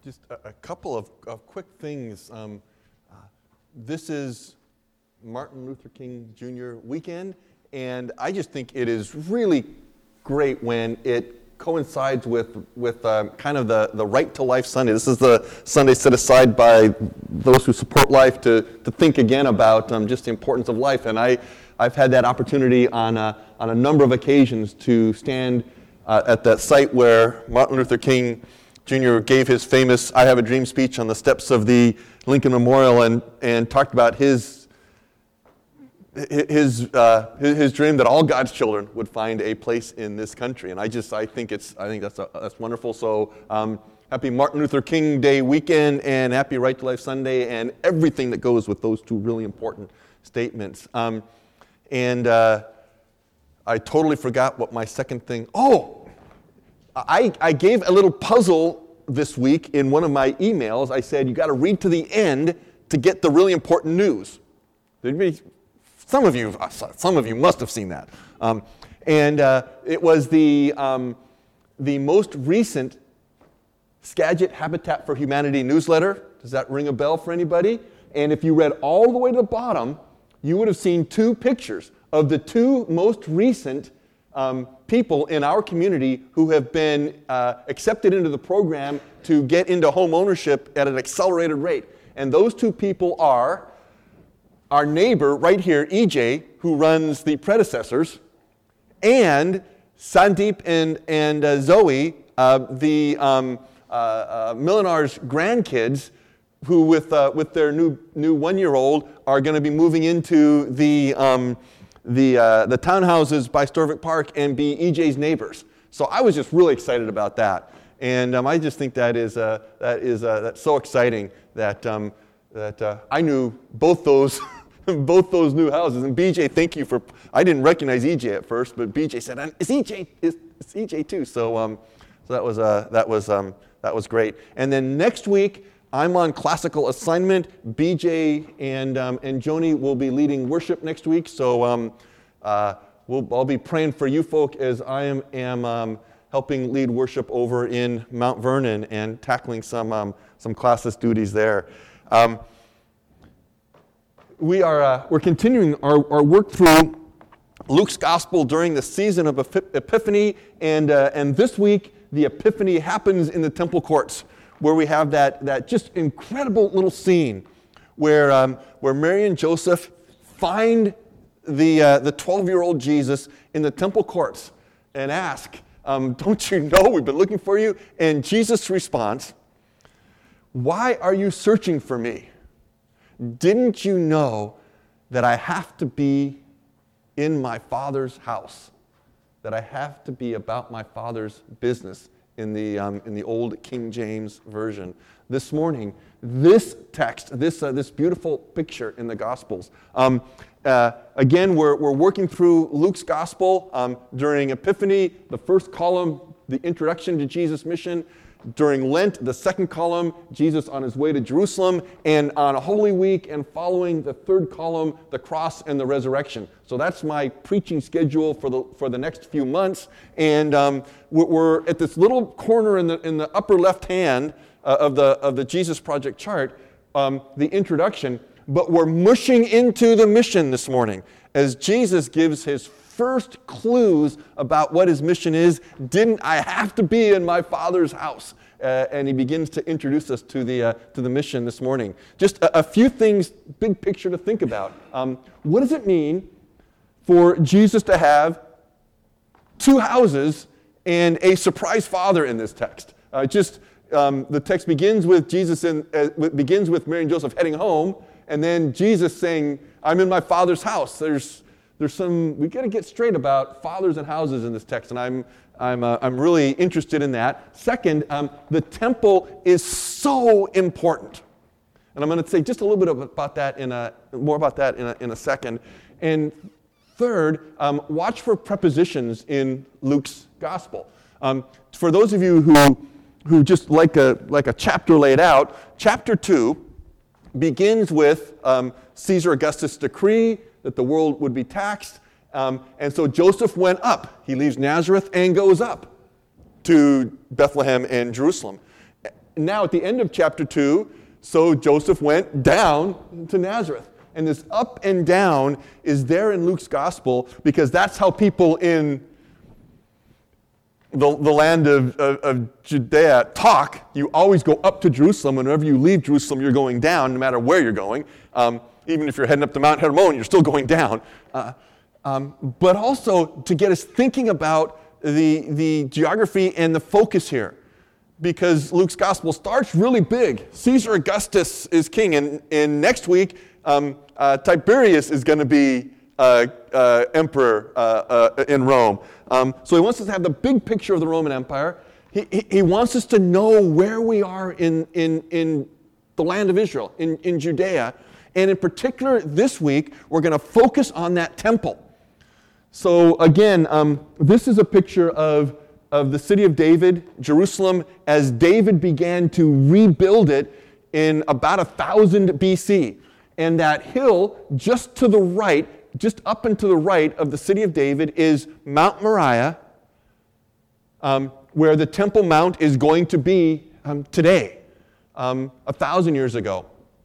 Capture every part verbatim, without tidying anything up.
Just a, a couple of, of quick things. Um, uh, this is Martin Luther King Junior weekend, and I just think it is really great when it coincides with with um, kind of the, the Right to Life Sunday. This is the Sunday set aside by those who support life to, to think again about um, just the importance of life. And I, I've had that opportunity on a, on a number of occasions to stand uh, at that site where Martin Luther King Junior gave his famous I Have a Dream speech on the steps of the Lincoln Memorial and, and talked about his his, uh, his his dream that all God's children would find a place in this country. And I just I think it's I think that's a, that's wonderful. So um, happy Martin Luther King Day weekend and happy Right to Life Sunday and everything that goes with those two really important statements. Um, and uh, I totally forgot what my second thing. Oh. I, I gave a little puzzle this week in one of my emails. I said, you got to read to the end to get the really important news. Some of you, some of you must have seen that. Um, and uh, it was the, um, the most recent Skagit Habitat for Humanity newsletter. Does that ring a bell for anybody? And if you read all the way to the bottom, you would have seen two pictures of the two most recent Um, people in our community who have been uh, accepted into the program to get into home ownership at an accelerated rate. And those two people are our neighbor right here, E J, who runs the predecessors, and Sandeep and, and uh, Zoe, uh, the um, uh, uh, Millinar's grandkids, who with, uh, with their new, new one-year-old are going to be moving into the um, the uh, the townhouses by Storvik Park and be E J's neighbors. So I was just really excited about that, and um, I just think that is uh, that is uh, that's so exciting that um, that uh, I knew both those both those new houses. And B J, thank you for. I didn't recognize E J at first, but B J said, "Is E J is it's E J too?" So um, so that was uh, that was um, that was great. And then next week, I'm on classical assignment. B J and um, and Joni will be leading worship next week, so um, uh, we'll, I'll be praying for you folk as I am, am um, helping lead worship over in Mount Vernon and tackling some um, some classes duties there. Um, we are uh, we're continuing our, our work through Luke's Gospel during the season of Epiphany, and uh, and this week the Epiphany happens in the temple courts, where we have that, that just incredible little scene where um, where Mary and Joseph find the uh, the twelve-year-old Jesus in the temple courts and ask, um, "Don't you know we've been looking for you?" And Jesus responds, "Why are you searching for me? Didn't you know that I have to be in my Father's house, that I have to be about my Father's business?" In the um, in the old King James version. This morning, this text, this uh, this beautiful picture in the Gospels. Um, uh, again, we're we're working through Luke's Gospel um, during Epiphany. The first column, the introduction to Jesus' mission. During Lent, the second column, Jesus on his way to Jerusalem, and on Holy Week and following, the third column, the cross and the resurrection. So that's my preaching schedule for the for the next few months. And um, we're, we're at this little corner in the in the upper left hand uh, of the of the Jesus Project chart, um, the introduction. But we're mushing into the mission this morning as Jesus gives his first clues about what his mission is. Didn't I have to be in my Father's house? Uh, and he begins to introduce us to the uh, to the mission this morning. Just a, a few things, big picture to think about. Um, what does it mean for Jesus to have two houses and a surprise father in this text? Uh, just um, the text begins with Jesus in, uh, begins with Mary and Joseph heading home, and then Jesus saying, "I'm in my Father's house." There's There's some, we got to get straight about fathers and houses in this text, and I'm I'm uh, I'm really interested in that. Second, um, the temple is so important, and I'm going to say just a little bit about that in a more about that in a, in a second. And third, um, watch for prepositions in Luke's Gospel. Um, for those of you who who just like a like a chapter laid out, chapter two begins with um, Caesar Augustus' decree that the world would be taxed. Um, and so Joseph went up. He leaves Nazareth and goes up to Bethlehem and Jerusalem. now at the end of chapter two, so Joseph went down to Nazareth. And this up and down is there in Luke's gospel because that's how people in the, the land of, of, of Judea talk. You always go up to Jerusalem. Whenever you leave Jerusalem, you're going down, no matter where you're going. Um, even if you're heading up to Mount Hermon, you're still going down. Uh, um, but also to get us thinking about the, the geography and the focus here. Because Luke's gospel starts really big. Caesar Augustus is king, and, and next week, um, uh, Tiberius is going to be uh, uh, emperor uh, uh, in Rome. Um, so he wants us to have the big picture of the Roman Empire. He, he, he wants us to know where we are in, in, in the land of Israel, in, in Judea. And in particular, this week, we're going to focus on that temple. So again, um, this is a picture of of the city of David, Jerusalem, as David began to rebuild it in about one thousand B C. And that hill just to the right, just up and to the right of the city of David is Mount Moriah, um, where the Temple Mount is going to be um, today, um, a thousand years ago.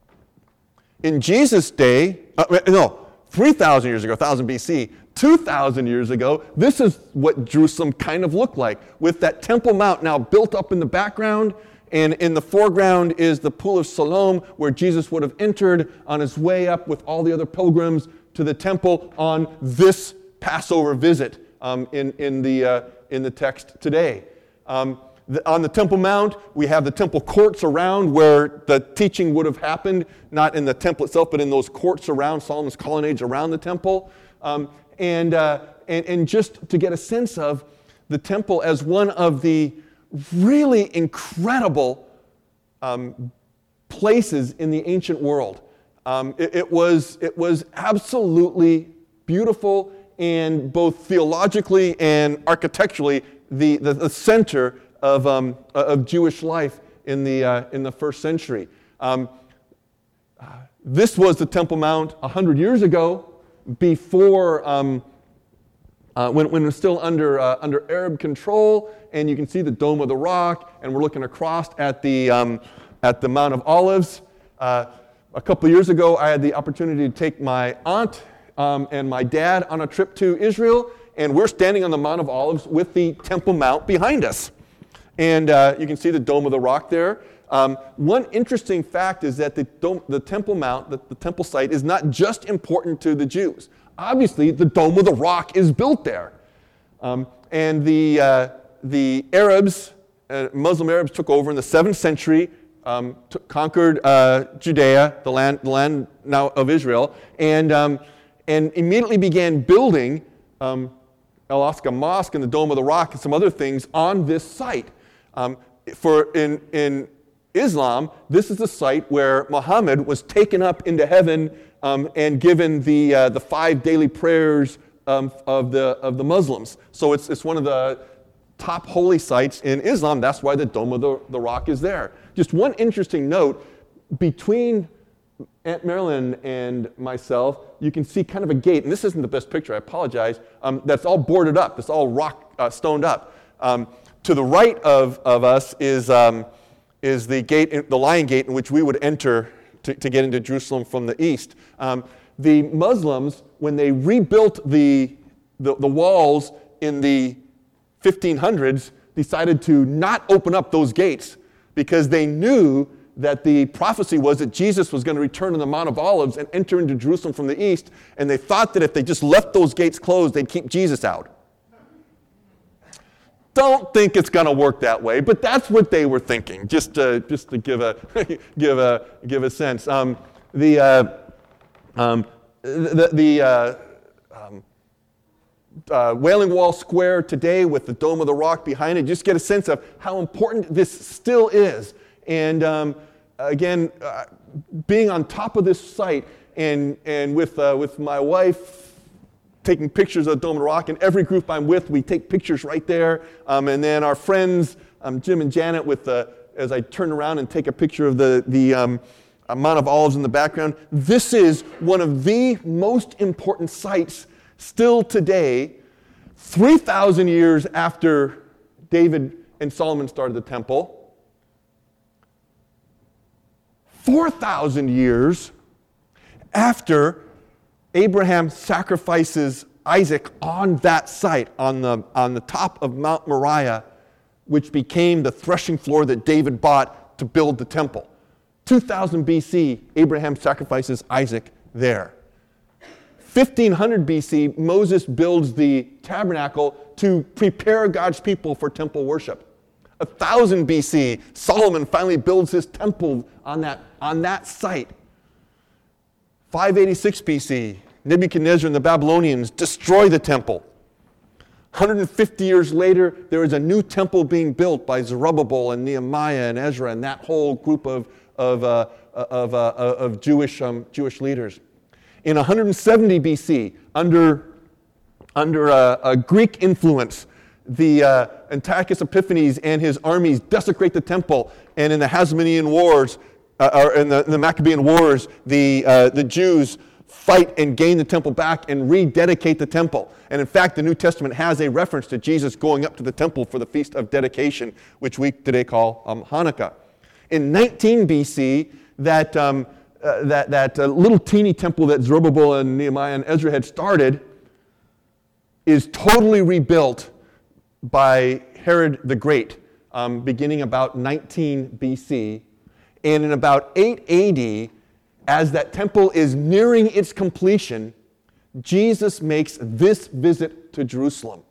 In Jesus' day, uh, no, three thousand years ago, one thousand B C, two thousand years ago, this is what Jerusalem kind of looked like, with that Temple Mount now built up in the background, and in the foreground is the Pool of Siloam, where Jesus would have entered on his way up with all the other pilgrims to the temple on this Passover visit um, in, in, the, uh, in the text today. Um, the, on the Temple Mount, we have the temple courts around where the teaching would have happened, not in the temple itself, but in those courts around, Solomon's colonnades around the temple. Um, And, uh, and and just to get a sense of the temple as one of the really incredible um, places in the ancient world. Um, it, it was it was absolutely beautiful, and both theologically and architecturally, the, the, the center of um, of Jewish life in the uh, in the first century. Um, uh, this was the Temple Mount a hundred years ago. Before, um, uh, when, when it was still under uh, under Arab control, and you can see the Dome of the Rock, and we're looking across at the um, at the Mount of Olives. Uh, a couple years ago, I had the opportunity to take my aunt um, and my dad on a trip to Israel, and we're standing on the Mount of Olives with the Temple Mount behind us, and uh, you can see the Dome of the Rock there. Um, one interesting fact is that the, dome, the Temple Mount, the, the temple site, is not just important to the Jews. Obviously, the Dome of the Rock is built there. Um, and the, uh, the Arabs, uh, Muslim Arabs took over in the seventh century, um, took, conquered uh, Judea, the land, the land now of Israel, and, um, and immediately began building um, Al-Aqsa Mosque and the Dome of the Rock and some other things on this site. Um, for in, in Islam, this is the site where Muhammad was taken up into heaven um, and given the uh, the five daily prayers um, of the of the Muslims. So it's it's one of the top holy sites in Islam. That's why the Dome of the, the Rock is there. Just one interesting note, between Aunt Marilyn and myself, you can see kind of a gate, and this isn't the best picture, I apologize, um, that's all boarded up. It's all rock uh, stoned up. Um, to the right of, of us is um, is the gate, the Lion Gate, in which we would enter to, to get into Jerusalem from the east. Um, the Muslims, when they rebuilt the, the, the walls in the fifteen hundreds, decided to not open up those gates because they knew that the prophecy was that Jesus was going to return on the Mount of Olives and enter into Jerusalem from the east, and they thought that if they just left those gates closed, they'd keep Jesus out. Don't think it's going to work that way, but that's what they were thinking. Just to, just to give a give a give a sense. Um, the uh, um, the, the uh, um, uh, Wailing Wall Square today with the Dome of the Rock behind it. Just get a sense of how important this still is. And um, again, uh, being on top of this site, and and with uh, with my wife, taking pictures of the Dome of the Rock, and every group I'm with, we take pictures right there. Um, and then our friends, um, Jim and Janet, with the, as I turn around and take a picture of the, the um, Mount of Olives in the background. This is one of the most important sites still today, three thousand years after David and Solomon started the temple. four thousand years after Abraham sacrifices Isaac on that site, on the, on the top of Mount Moriah, which became the threshing floor that David bought to build the temple. two thousand B C, Abraham sacrifices Isaac there. fifteen hundred B C, Moses builds the tabernacle to prepare God's people for temple worship. one thousand B C, Solomon finally builds his temple on that, on that site. five eighty-six B C, Nebuchadnezzar and the Babylonians destroy the temple. one hundred fifty years later, there is a new temple being built by Zerubbabel and Nehemiah and Ezra and that whole group of, of, uh, of, uh, of Jewish, um, Jewish leaders. In one hundred seventy B C, under, under uh, a Greek influence, the uh, Antiochus Epiphanes and his armies desecrate the temple, and in the Hasmonean Wars, uh, or in the, in the Maccabean Wars, the, uh, the Jews fight and gain the temple back and rededicate the temple. And in fact, the New Testament has a reference to Jesus going up to the temple for the Feast of Dedication, which we today call um, Hanukkah. In nineteen B C, that, um, uh, that, that uh, little teeny temple that Zerubbabel and Nehemiah and Ezra had started is totally rebuilt by Herod the Great, um, beginning about nineteen B C. And in about eight A D, as that temple is nearing its completion, Jesus makes this visit to Jerusalem.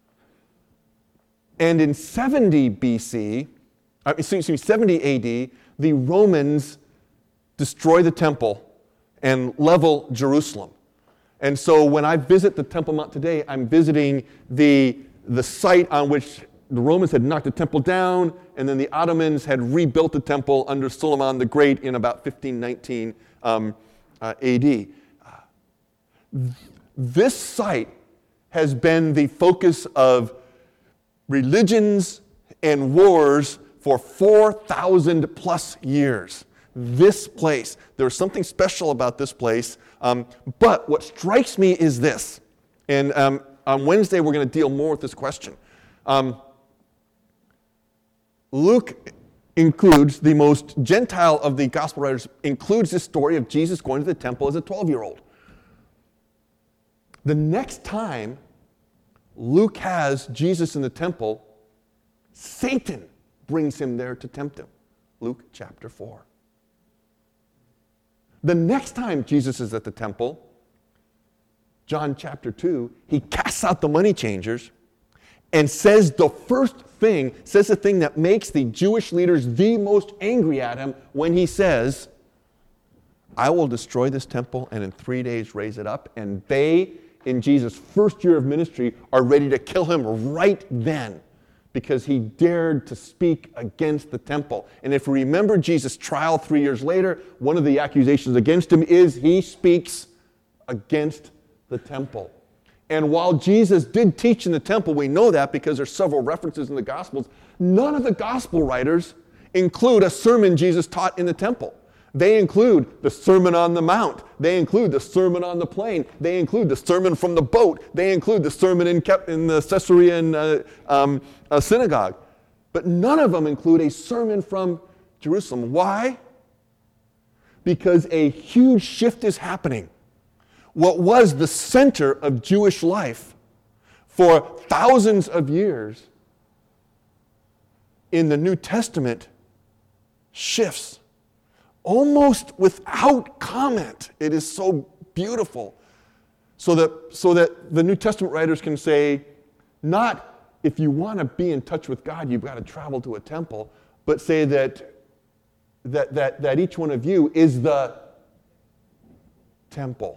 And in seventy B C, uh, excuse me, seventy A D, the Romans destroy the temple and level Jerusalem. And so when I visit the Temple Mount today, I'm visiting the, the site on which the Romans had knocked the temple down, and then the Ottomans had rebuilt the temple under Suleiman the Great in about fifteen nineteen um, uh, A D. Uh, this site has been the focus of religions and wars for four thousand plus years. This place, there's something special about this place, um, but what strikes me is this, and um, on Wednesday we're going to deal more with this question. Um, Luke includes, the most Gentile of the gospel writers, includes this story of Jesus going to the temple as a twelve-year-old. The next time Luke has Jesus in the temple, Satan brings him there to tempt him. Luke chapter four. The next time Jesus is at the temple, John chapter two, he casts out the money changers and says the first thing, says the thing that makes the Jewish leaders the most angry at him when he says, I will destroy this temple and in three days raise it up. And they, in Jesus' first year of ministry, are ready to kill him right then because he dared to speak against the temple. And if we remember Jesus' trial three years later, one of the accusations against him is he speaks against the temple. And while Jesus did teach in the temple, we know that because there's several references in the Gospels, none of the Gospel writers include a sermon Jesus taught in the temple. They include the Sermon on the Mount. They include the Sermon on the Plain. They include the sermon from the boat. They include the sermon in, in the Caesarean uh, um, uh, synagogue. But none of them include a sermon from Jerusalem. Why? Because a huge shift is happening. What was the center of Jewish life for thousands of years in the New Testament shifts almost without comment. It is so beautiful. So that, so that the New Testament writers can say, not if you want to be in touch with God, you've got to travel to a temple, but say that, that, that, that each one of you is the temple.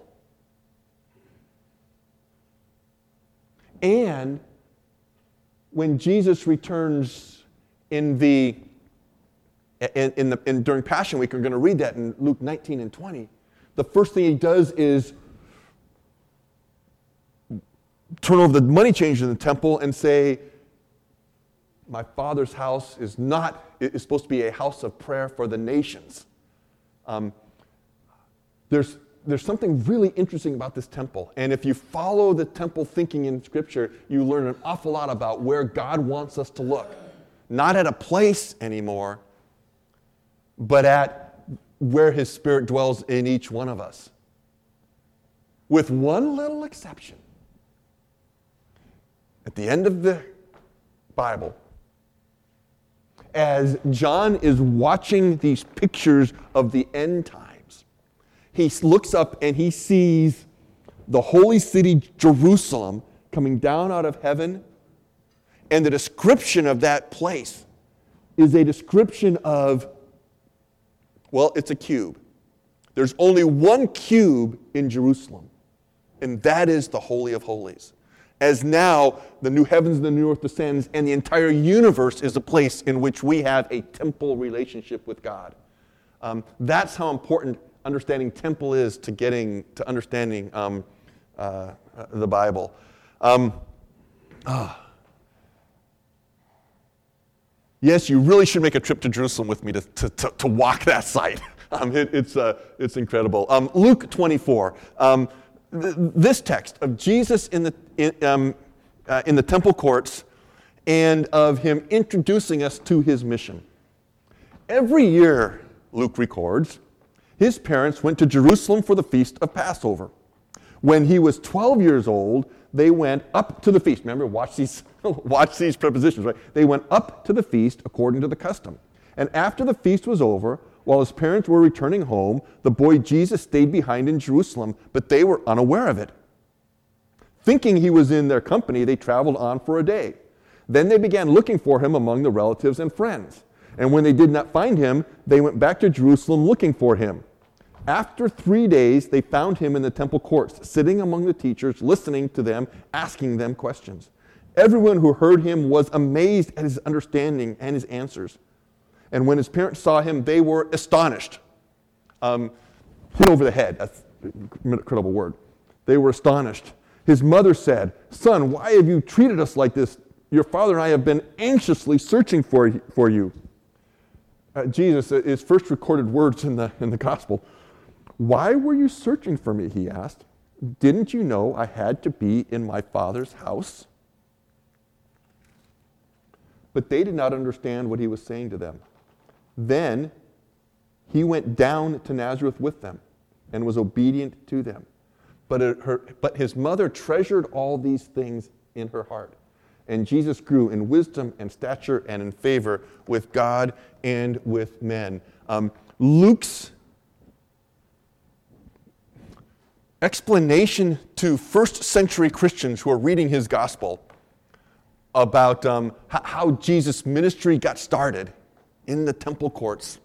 And when Jesus returns in the in, in the in, during Passion Week, we're going to read that in Luke nineteen and twenty. The first thing he does is turn over the money changers in the temple and say, "My Father's house is not is supposed to be a house of prayer for the nations." Um, there's There's something really interesting about this temple. And if you follow the temple thinking in Scripture, you learn an awful lot about where God wants us to look. Not at a place anymore, but at where his Spirit dwells in each one of us. With one little exception. At the end of the Bible, as John is watching these pictures of the end times, he looks up and he sees the holy city Jerusalem coming down out of heaven. And the description of that place is a description of, well, it's a cube. There's only one cube in Jerusalem, and that is the Holy of Holies. As now the new heavens and the new earth descends, and the entire universe is a place in which we have a temple relationship with God. Um, that's how important understanding temple is to getting to understanding um, uh, the Bible. Um, ah. Yes, you really should make a trip to Jerusalem with me to, to, to, to walk that site. Um, it, it's, uh, it's incredible. Um, Luke twenty-four. Um, th- this text of Jesus in the, in, um, uh, in the temple courts and of him introducing us to his mission. Every year, Luke records, his parents went to Jerusalem for the feast of Passover. When he was twelve years old, they went up to the feast. Remember, watch these, watch these prepositions, right? They went up to the feast according to the custom. And after the feast was over, while his parents were returning home, the boy Jesus stayed behind in Jerusalem, but they were unaware of it. Thinking he was in their company, they traveled on for a day. Then they began looking for him among the relatives and friends. And when they did not find him, they went back to Jerusalem looking for him. After three days, they found him in the temple courts, sitting among the teachers, listening to them, asking them questions. Everyone who heard him was amazed at his understanding and his answers. And when his parents saw him, they were astonished. Um, hit over the head, that's an incredible word. They were astonished. His mother said, "Son, why have you treated us like this? Your father and I have been anxiously searching for, for you." Uh, Jesus, his first recorded words in the, in the gospel. "Why were you searching for me?" he asked. "Didn't you know I had to be in my Father's house?" But they did not understand what he was saying to them. Then he went down to Nazareth with them and was obedient to them. But, it, her, but his mother treasured all these things in her heart. And Jesus grew in wisdom and stature and in favor with God and with men. Um, Luke's explanation to first century Christians who are reading his gospel about um, how Jesus' ministry got started in the temple courts.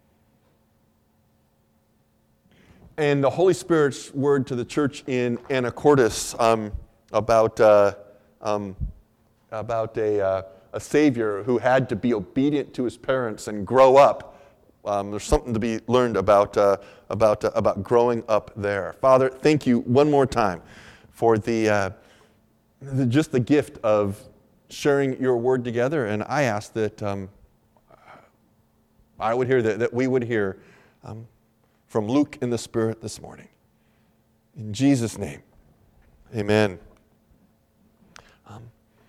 And the Holy Spirit's word to the church in Anacortes um, about, uh, um, about a, uh, a Savior who had to be obedient to his parents and grow up. Um, there's something to be learned about, uh, about, uh, about growing up there. Father, thank you one more time for the, uh, the just the gift of sharing your word together. And I ask that um, I would hear, that, that we would hear um, from Luke in the Spirit this morning. In Jesus' name, amen. Um,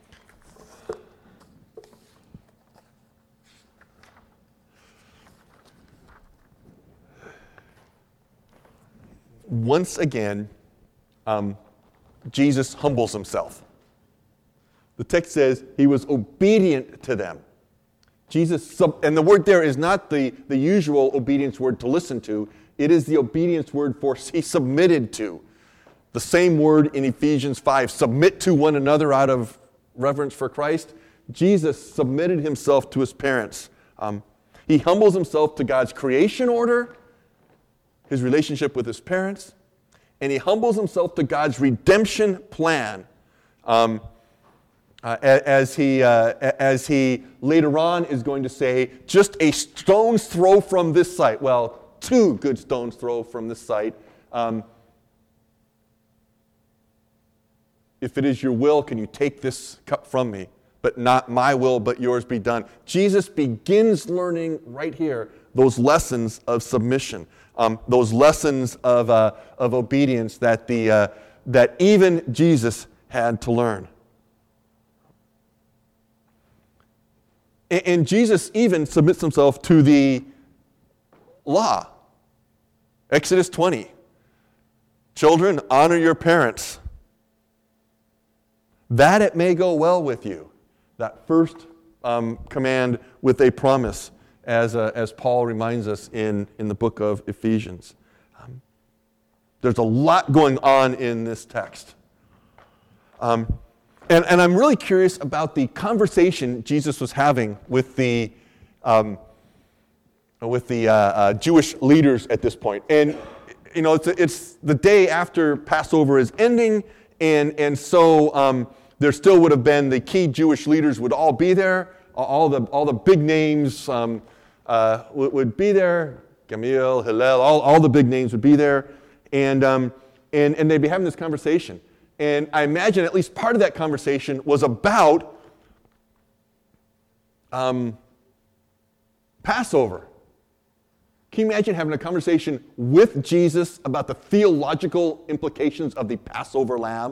once again, um, Jesus humbles himself. The text says he was obedient to them. Jesus, sub- and the word there is not the, the usual obedience word to listen to. It is the obedience word for he submitted to. The same word in Ephesians five, submit to one another out of reverence for Christ. Jesus submitted himself to his parents. Um, he humbles himself to God's creation order, his relationship with his parents, and he humbles himself to God's redemption plan. Um, Uh, as he, uh, as he later on is going to say, just a stone's throw from this site. Well, two good stone's throw from this site. Um, if it is your will, can you take this cup from me? But not my will, but yours be done. Jesus begins learning right here those lessons of submission, um, those lessons of, uh, of obedience that, the, uh, that even Jesus had to learn. And Jesus even submits himself to the law, Exodus twenty. Children, honor your parents, that it may go well with you. That first um, command with a promise, as, uh, as Paul reminds us in, in the book of Ephesians. Um, there's a lot going on in this text. Um, and, and I'm really curious about the conversation Jesus was having with the, um, with the uh, uh, Jewish leaders at this point. And, you know, it's, it's the day after Passover is ending, and, and so um, there still would have been the key Jewish leaders would all be there. All the, all the big names um, uh, would, would be there. Gamaliel, Hillel, all, all the big names would be there. And, um, and, and they'd be having this conversation. And I imagine at least part of that conversation was about um, Passover. Can you imagine having a conversation with Jesus about the theological implications of the Passover lamb?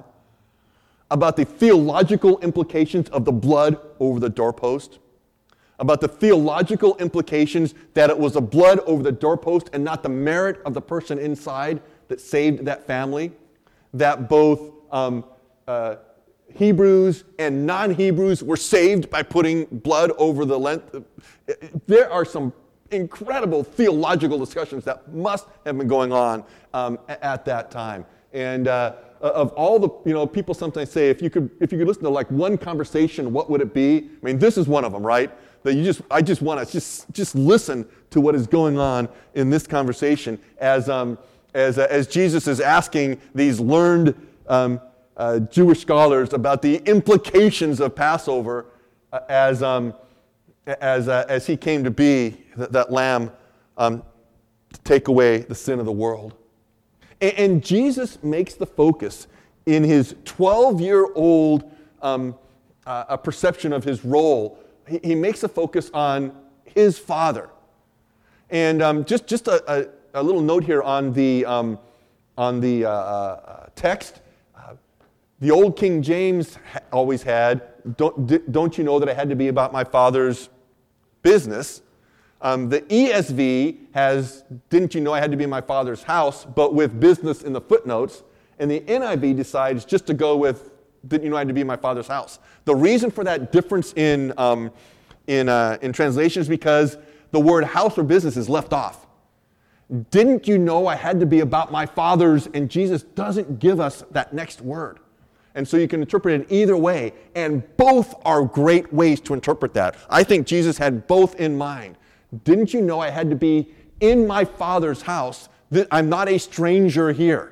About the theological implications of the blood over the doorpost? About the theological implications that it was the blood over the doorpost and not the merit of the person inside that saved that family? That both um, uh, Hebrews and non-Hebrews were saved by putting blood over the length. There are some incredible theological discussions that must have been going on um, at that time. And uh, of all the, you know, people sometimes say, if you could, if you could listen to like one conversation, what would it be? I mean, this is one of them, right? That you just, I just want to just, just listen to what is going on in this conversation as, um, as, uh, as Jesus is asking these learned um, uh, Jewish scholars about the implications of Passover uh, as, um, as, uh, as he came to be, that, that lamb um, to take away the sin of the world. And, and Jesus makes the focus in his twelve-year-old um, uh, a perception of his role. He, he makes a focus on his Father. And um, just, just a, a, a little note here on the, um, on the uh, uh, text. Uh, the old King James ha- always had, don't, d- don't you know that it had to be about my Father's business? Um, the E S V has, didn't you know I had to be in my Father's house, but with business in the footnotes. And the N I V decides just to go with, didn't you know I had to be in my Father's house? The reason for that difference in, um, in, uh, in translation is because the word house or business is left off. Didn't you know I had to be about my Father's? And Jesus doesn't give us that next word. And so you can interpret it either way. And both are great ways to interpret that. I think Jesus had both in mind. Didn't you know I had to be in my Father's house? I'm not a stranger here.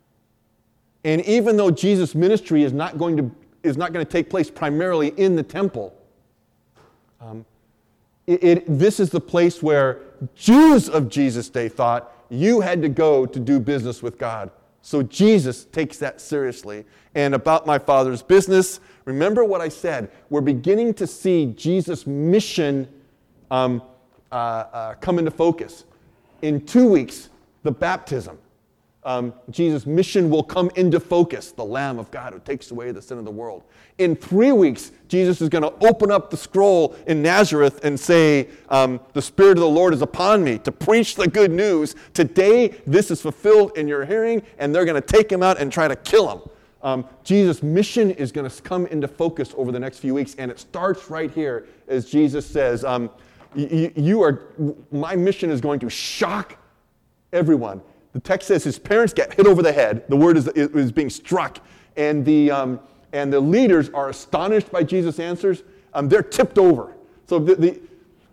And even though Jesus' ministry is not going to, is not going to take place primarily in the temple, um, it, it, this is the place where Jews of Jesus' day thought you had to go to do business with God. So Jesus takes that seriously. And about my Father's business, remember what I said. We're beginning to see Jesus' mission um, uh, uh, come into focus. In two weeks, the baptism. Um, Jesus' mission will come into focus, the Lamb of God who takes away the sin of the world. In three weeks, Jesus is going to open up the scroll in Nazareth and say, um, the Spirit of the Lord is upon me to preach the good news. Today, this is fulfilled in your hearing, and they're going to take him out and try to kill him. Um, Jesus' mission is going to come into focus over the next few weeks, and it starts right here as Jesus says, um, y- you are, my mission is going to shock everyone. The text says his parents get hit over the head. The word is, is being struck. And the, um, and the leaders are astonished by Jesus' answers. Um, they're tipped over. So the, the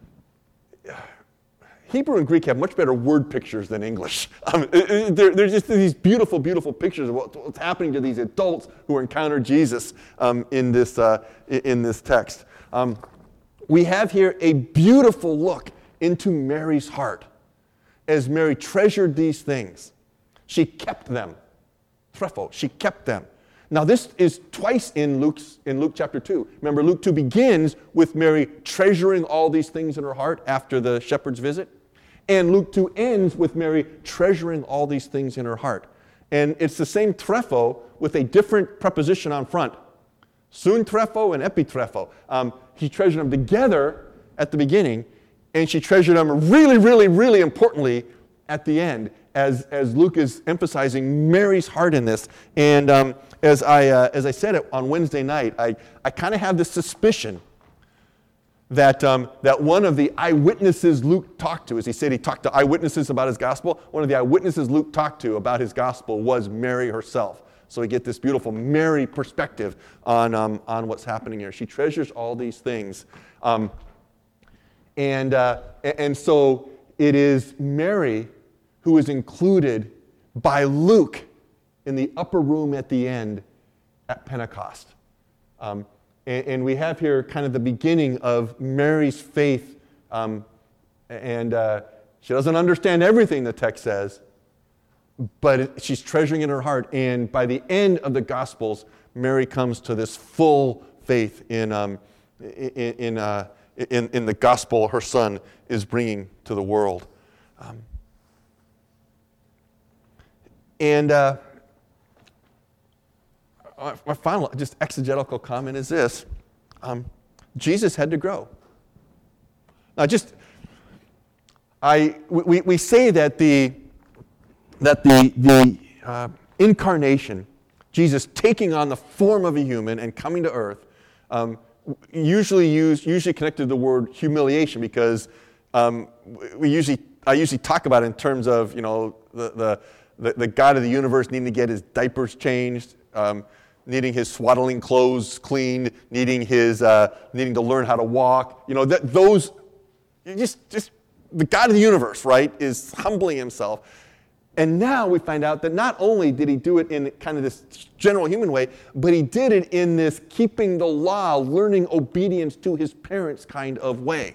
Hebrew and Greek have much better word pictures than English. Um, they're, they're just these beautiful, beautiful pictures of what's happening to these adults who encounter Jesus um, in, this, uh, in this text. Um, we have here a beautiful look into Mary's heart. As Mary treasured these things, she kept them. Trepho, she kept them. Now this is twice in Luke's, in Luke chapter two. Remember, Luke two begins with Mary treasuring all these things in her heart after the shepherd's visit. And Luke two ends with Mary treasuring all these things in her heart. And it's the same trepho with a different preposition on front. Sun trepho and epitrepho. Um, he treasured them together at the beginning, and she treasured them really, really, really importantly at the end as, as Luke is emphasizing Mary's heart in this. And um, as, I, uh, as I said it on Wednesday night, I, I kind of have this suspicion that, um, that one of the eyewitnesses Luke talked to, as he said he talked to eyewitnesses about his gospel, one of the eyewitnesses Luke talked to about his gospel was Mary herself. So we get this beautiful Mary perspective on, um, on what's happening here. She treasures all these things. Um, and, uh, and so it is Mary who is included by Luke in the upper room at the end at Pentecost. Um, and, and we have here kind of the beginning of Mary's faith. Um, and uh, she doesn't understand everything the text says, but she's treasuring in her heart. And by the end of the Gospels, Mary comes to this full faith in, um, in, in, uh, in, in the gospel her son is bringing to the world. Um, and uh, my final, just exegetical comment is this. Um, Jesus had to grow. Now, just, I, we, we say that the that the, the uh, incarnation, Jesus taking on the form of a human and coming to earth, um, usually used, usually connected to the word humiliation, because um, we usually, I usually talk about it in terms of, you know, the, the, the, the God of the universe needing to get his diapers changed, um, needing his swaddling clothes cleaned, needing his, uh, needing to learn how to walk. You know, that those, just, just the God of the universe, right, is humbling himself. And now we find out that not only did he do it in kind of this general human way, but he did it in this keeping the law, learning obedience to his parents kind of way.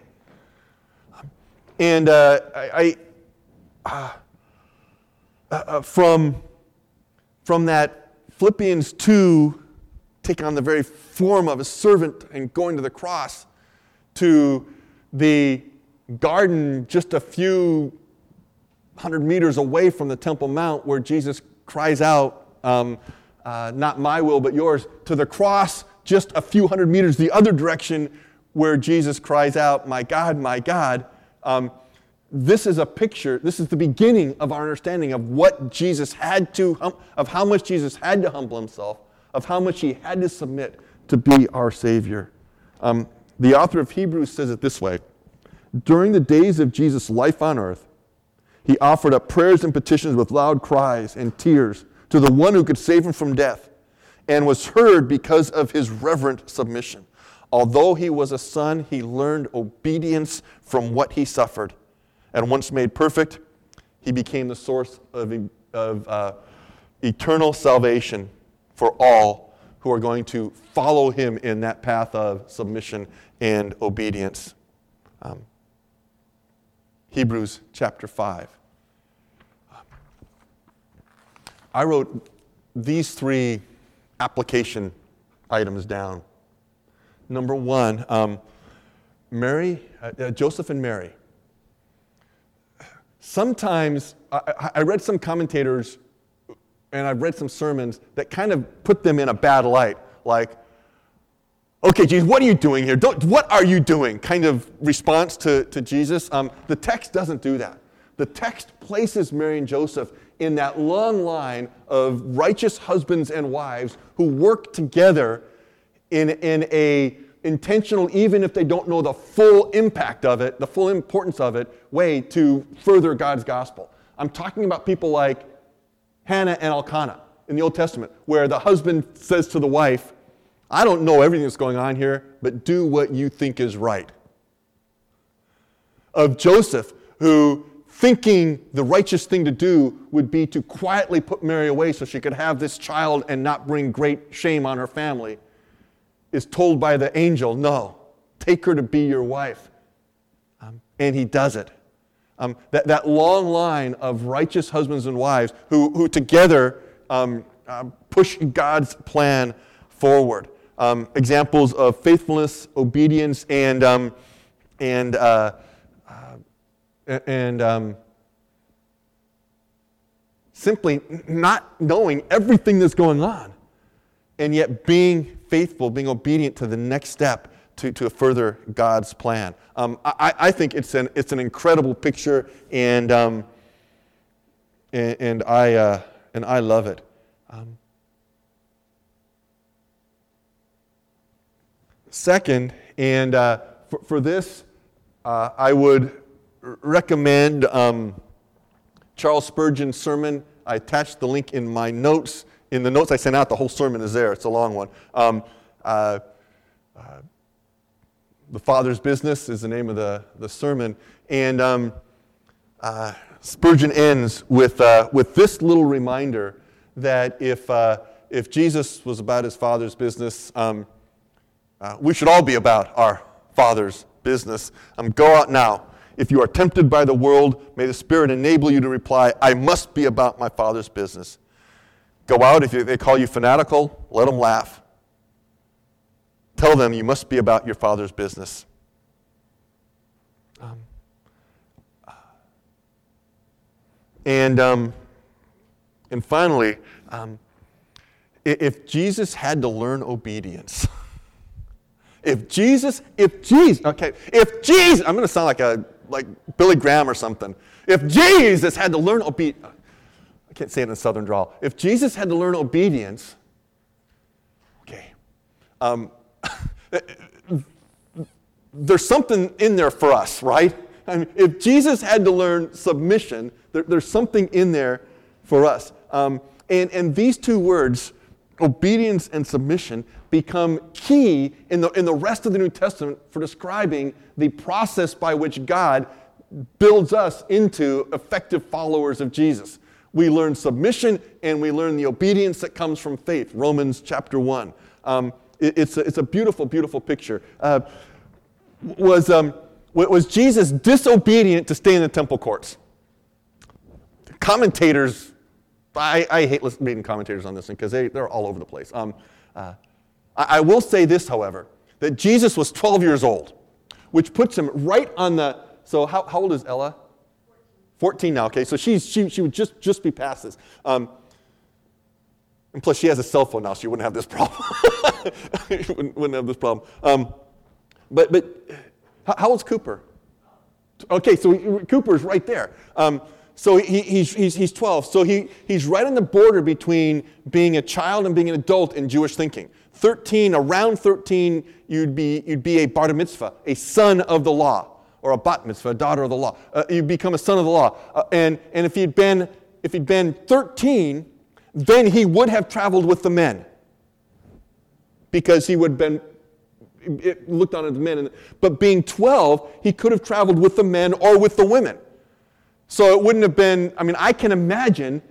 And uh, I, I uh, uh, from, from that Philippians two, take on the very form of a servant and going to the cross, to the garden just a few hundred meters away from the Temple Mount, where Jesus cries out, um, uh, not my will but yours, to the cross just a few hundred meters the other direction, where Jesus cries out, my God, my God. Um, this is a picture, this is the beginning of our understanding of what Jesus had to, hum- of how much Jesus had to humble himself, of how much he had to submit to be our Savior. Um, the author of Hebrews says it this way: during the days of Jesus' life on earth, he offered up prayers and petitions with loud cries and tears to the one who could save him from death, and was heard because of his reverent submission. Although he was a son, he learned obedience from what he suffered. And once made perfect, he became the source of, of uh, eternal salvation for all who are going to follow him in that path of submission and obedience. Um, Hebrews chapter five. I wrote these three application items down. Number one, um, Mary, uh, Joseph and Mary. Sometimes, I, I read some commentators and I've read some sermons that kind of put them in a bad light, like, okay, Jesus, what are you doing here? Don't, what are you doing? Kind of response to, to Jesus. Um, the text doesn't do that. The text places Mary and Joseph in that long line of righteous husbands and wives who work together in, in a intentional, even if they don't know the full impact of it, the full importance of it, way to further God's gospel. I'm talking about people like Hannah and Elkanah in the Old Testament, where the husband says to the wife, I don't know everything that's going on here, but do what you think is right. Of Joseph, who thinking the righteous thing to do would be to quietly put Mary away so she could have this child and not bring great shame on her family, is told by the angel, no, take her to be your wife. Um, and he does it. Um, that, that long line of righteous husbands and wives who, who together um, uh, push God's plan forward. Um, examples of faithfulness, obedience, and um, and uh, uh, and um, simply not knowing everything that's going on, and yet being faithful, being obedient to the next step to, to further God's plan. Um, I, I think it's an it's an incredible picture, and um, and, and I uh, and I love it. Um, second, and uh, for, for this, uh, I would recommend um, Charles Spurgeon's sermon. I attached the link in my notes. In the notes I sent out, the whole sermon is there. It's a long one. Um, uh, uh, the Father's Business is the name of the, the sermon. And um, uh, Spurgeon ends with uh, with this little reminder that if uh, if Jesus was about his Father's business, um, uh, we should all be about our Father's business. Um, go out now. If you are tempted by the world, may the Spirit enable you to reply, I must be about my Father's business. Go out. If you, they call you fanatical, let them laugh. Tell them you must be about your Father's business. Um, and um, and finally, um, if Jesus had to learn obedience, if Jesus, if Jesus, okay, if Jesus, I'm going to sound like a like Billy Graham or something. If Jesus had to learn obedience, I can't say it in a southern drawl. If Jesus had to learn obedience, okay, um, there's something in there for us, right? I mean, if Jesus had to learn submission, there, there's something in there for us. Um, and, and these two words, obedience and submission, become key in the, in the rest of the New Testament for describing the process by which God builds us into effective followers of Jesus. We learn submission and we learn the obedience that comes from faith, Romans chapter one. Um, it, it's, a, it's a beautiful, beautiful picture. Uh, was, um, was Jesus disobedient to stay in the temple courts? Commentators, I, I hate reading commentators on this thing because they, they're all over the place. Um, uh, I, I will say this, however, that Jesus was twelve years old, which puts him right on the, so how, how old is Ella? fourteen now, okay, so she's, she, she would just, just be past this. Um, and plus she has a cell phone now, so you wouldn't have this problem. you wouldn't, wouldn't have this problem. Um, but but how, how old's Cooper? Okay, so he, Cooper's right there. Um, so he, he's, he's, he's twelve, so he, he's right on the border between being a child and being an adult in Jewish thinking. thirteen, around thirteen, you'd be, you'd be a bar mitzvah, a son of the law. Or a bat mitzvah, a daughter of the law. Uh, you become a son of the law. Uh, and, and if he'd been if he'd been thirteen, then he would have traveled with the men. Because he would have been it looked on as men. And, but being twelve, he could have traveled with the men or with the women. So it wouldn't have been, I mean, I can imagine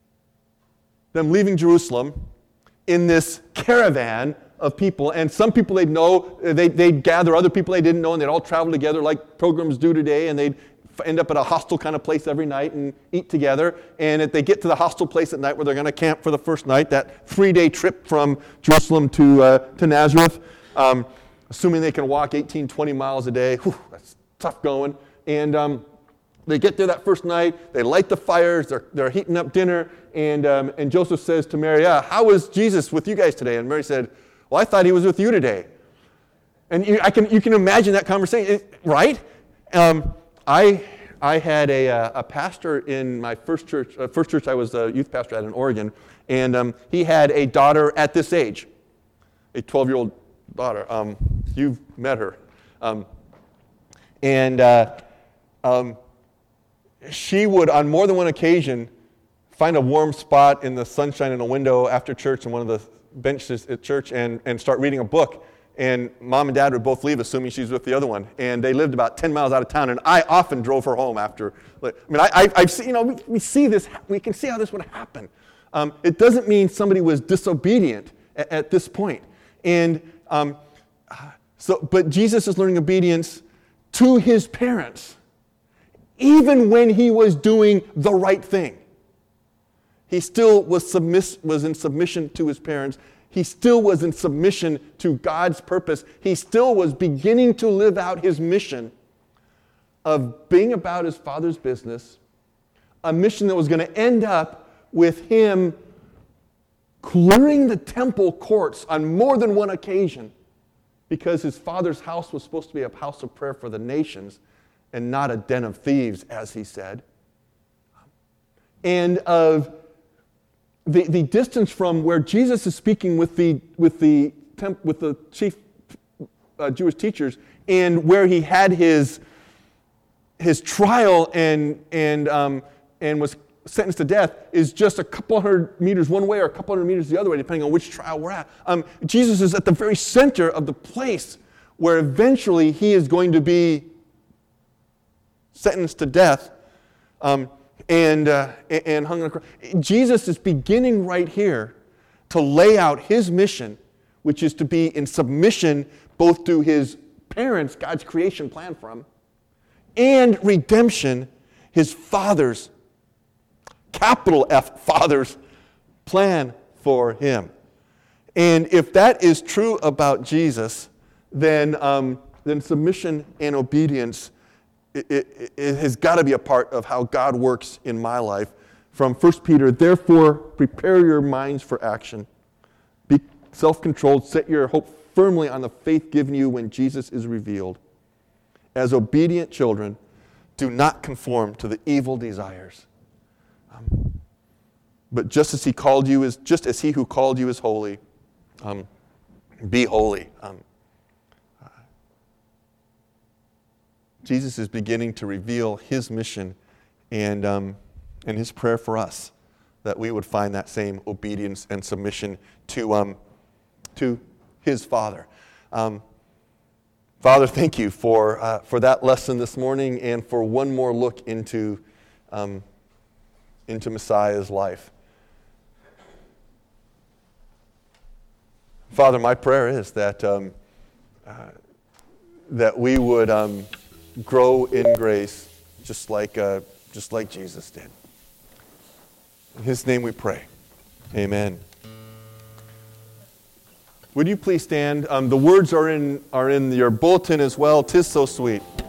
them leaving Jerusalem in this caravan of people, and some people they'd know, they'd, they'd gather other people they didn't know, and they'd all travel together like pilgrims do today, and they'd end up at a hostel kind of place every night and eat together. And if they get to the hostel place at night where they're going to camp for the first night, that three-day trip from Jerusalem to uh, to Nazareth, um, assuming they can walk eighteen, twenty miles a day, whew, that's tough going. And um, they get there that first night, they light the fires, they're, they're heating up dinner, and, um, and Joseph says to Mary, yeah, how was Jesus with you guys today? And Mary said, well, I thought he was with you today. And you, I can, you can imagine that conversation, right? Um, I, I had a, a pastor in my first church, uh, first church I was a youth pastor at in Oregon, and um, he had a daughter at this age, a twelve-year-old daughter. Um, you've met her. Um, and uh, um, she would, on more than one occasion, find a warm spot in the sunshine in a window after church in one of the benches at church and, and start reading a book. And mom and dad would both leave, assuming she's with the other one. And they lived about ten miles out of town, and I often drove her home after. I mean, I, I, I've seen, you know, we, we see this, we can see how this would happen. Um, it doesn't mean somebody was disobedient at, at this point. And um, so, but Jesus is learning obedience to his parents, even when he was doing the right thing. He still was, submiss- was in submission to his parents. He still was in submission to God's purpose. He still was beginning to live out his mission of being about his Father's business, a mission that was going to end up with him clearing the temple courts on more than one occasion because his Father's house was supposed to be a house of prayer for the nations and not a den of thieves, as he said. and of the, the distance from where Jesus is speaking with the with the temp, with the chief uh, Jewish teachers, and where he had his his trial and and um, and was sentenced to death, is just a couple hundred meters one way or a couple hundred meters the other way, depending on which trial we're at. Um, Jesus is at the very center of the place where eventually he is going to be sentenced to death. Um, And, uh, and hung on a cross. Jesus is beginning right here to lay out his mission, which is to be in submission both to his parents, God's creation plan for him, and redemption, his Father's, capital F, Father's plan for him. And if that is true about Jesus, then, um, then submission and obedience It, it, it has got to be a part of how God works in my life. From First Peter, therefore, prepare your minds for action. Be self-controlled. Set your hope firmly on the faith given you when Jesus is revealed. As obedient children, do not conform to the evil desires. Um, but just as he called you, is just as he who called you is holy, um, be holy. Um, Jesus is beginning to reveal his mission and, um, and his prayer for us, that we would find that same obedience and submission to, um, to his Father. Um, Father, thank you for, uh, for that lesson this morning and for one more look into, um, into Messiah's life. Father, my prayer is that, um, uh, that we would... Um, grow in grace, just like uh, just like Jesus did. In his name we pray. Amen. Would you please stand? Um, the words are in are in your bulletin as well. 'Tis so sweet.